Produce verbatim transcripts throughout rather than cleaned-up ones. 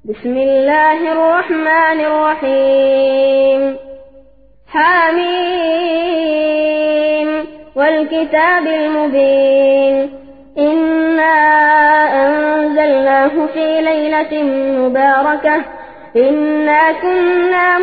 بسم الله الرحمن الرحيم حميم والكتاب المبين إنا أنزلناه في ليلة مباركة إنا كنا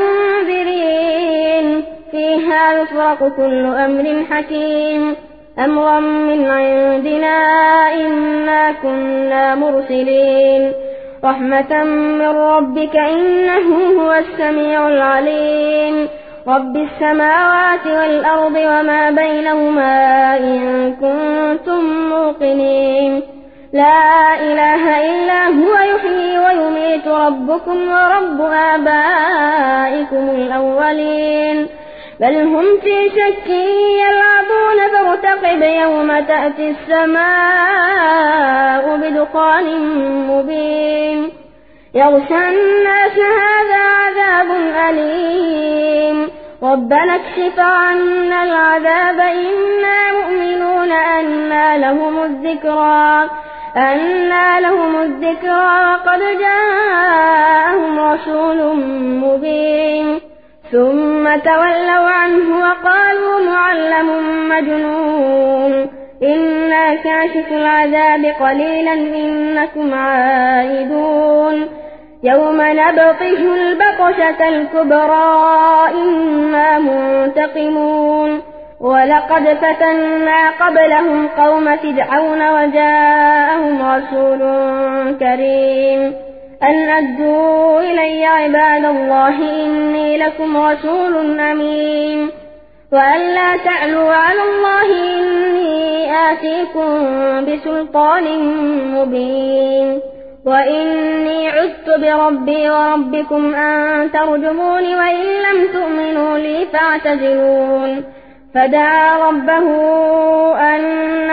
منذرين فيها يفرق كل أمر حكيم أمرا من عندنا إنا كنا مرسلين رحمة من ربك إنه هو السميع العليم رب السماوات والأرض وما بينهما إن كنتم موقنين لا إله إلا هو يحيي ويميت ربكم ورب آبائكم الأولين بل هم في شك يلعبون فارتقب يوم تأتي السماء بدخان مبين يغشى الناس هذا عذاب أليم ربنا اكشف عنا العذاب إنا مؤمنون أنى لهم الذكرى أنى لهم الذكرى وقد جاءهم رسول مبين ثم تولوا عنه وقالوا معلم مجنون إنا كاشف العذاب قليلا إنكم عائدون يوم نبطش البطشة الكبرى إنا منتقمون ولقد فتنا قبلهم قوم فرعون وجاءهم رسول كريم أن أدوا إلي عباد الله إني لكم رسول أمين وأن لا تعلوا على الله إني آتيكم بسلطان مبين وإني عذت بربي وربكم أن ترجموني وإن لم تؤمنوا لي فاعتزلون فدعا ربه أن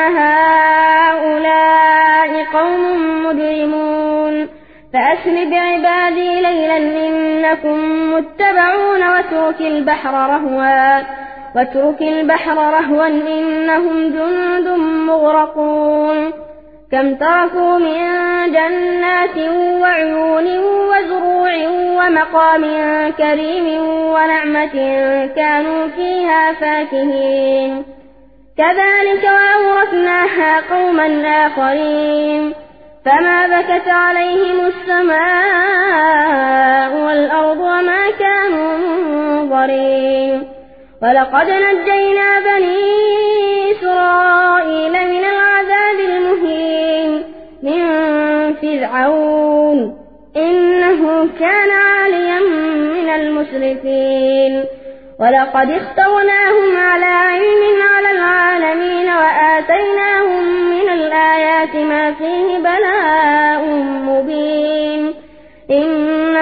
هؤلاء قوم مجرمون فأسر بعبادي ليلا إنكم متبعون واترك البحر رهوا واترك البحر رهوا إنهم جند مغرقون كم تركوا من جنات وعيون وزروع ومقام كريم ونعمة كانوا فيها فاكهين كذلك وأورثناها قوما آخرين فما بكت عليهم السماء والأرض وما كانوا منظرين ولقد نجينا بني إسرائيل من العذاب المهين من فرعون إنه كان عاليا من المسرفين ولقد اخترناهم على علم على العالمين وآتيناهم من الآيات ما فيه بلاء مبين إن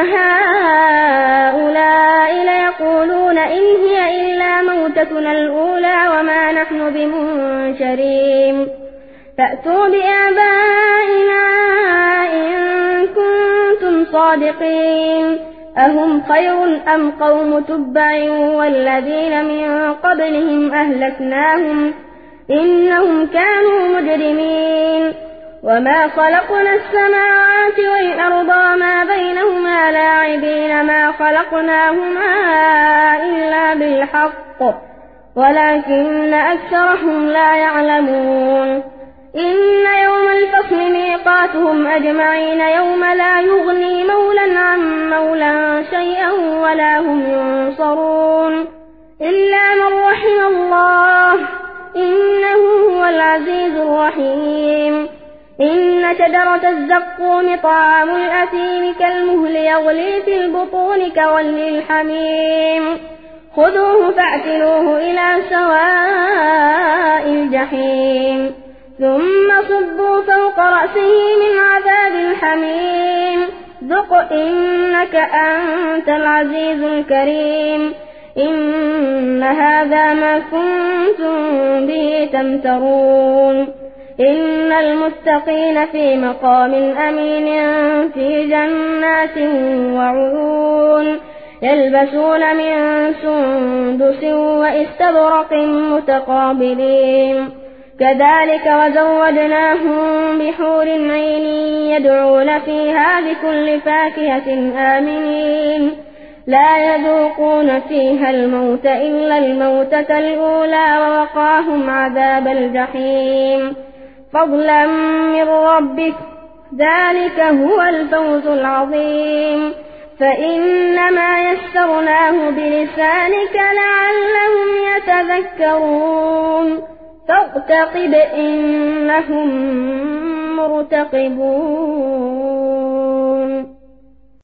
هؤلاء ليقولون إن هي إلا موتتنا الأولى وما نحن بمنشرين فأتوا بآبائنا إن كنتم صادقين أهم خير أم قوم تبع والذين من قبلهم أهلكناهم إنهم كانوا مجرمين وما خلقنا السماوات والأرض وما بينهما لاعبين ما خلقناهما إلا بالحق ولكن أكثرهم لا يعلمون إن يوم الفصل ميقاتهم أجمعين يوم لا يغني مولا عن مولا شيئا ولا هم ينصرون إلا من رحم الله إنه هو العزيز الرحيم إن شجرة الزقوم طعام الأثيم كالمهل يغلي في البطون كغلي الحميم خذوه فاعتلوه إلى سواء الجحيم ثم صبوا فوق رأسه من عذاب الحميم ذق إنك أنت العزيز الكريم إن هذا ما كنتم به تمترون إن المتقين في مقام أمين في جنات وعيون يلبسون من سندس وإستبرق متقابلين كذلك وزودناهم بحور عين يدعون فيها بكل فاكهة آمنين لا يذوقون فيها الموت إلا الموتة الأولى ووقاهم عذاب الجحيم فضلا من ربك ذلك هو الفوز العظيم فإنما يسرناه بلسانك لعلهم يتذكرون فارتقب إنهم مرتقبون.